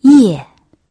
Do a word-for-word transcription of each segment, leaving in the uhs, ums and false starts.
夜。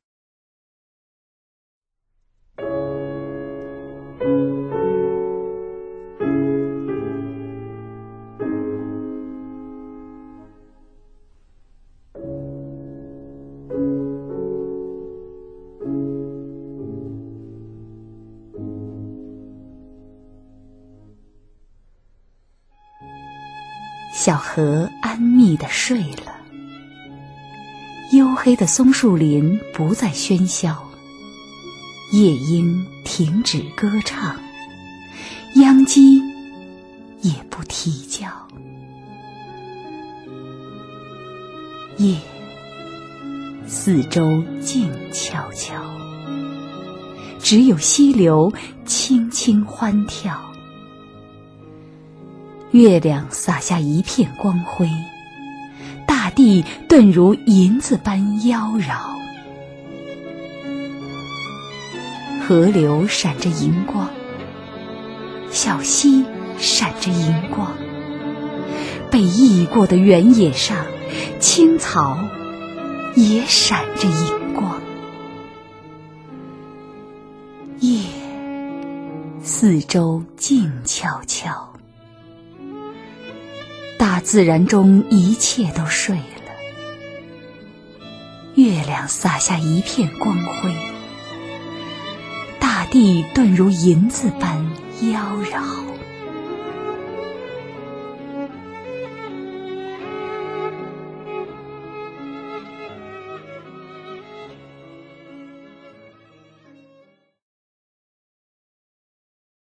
小河安谧地睡了，黝黑的松树林不再喧嚣，夜莺停止歌唱，秧鸡也不啼叫。夜，四周静悄悄，只有溪流轻轻欢跳。月亮洒下一片光辉，大地顿如银子般妖娆。河流闪着银光，小溪闪着银光，被缢过的原野上，青草也闪着银光。夜，四周静悄悄，大自然中一切都睡了，月亮洒下一片光辉，大地顿如银子般妖娆。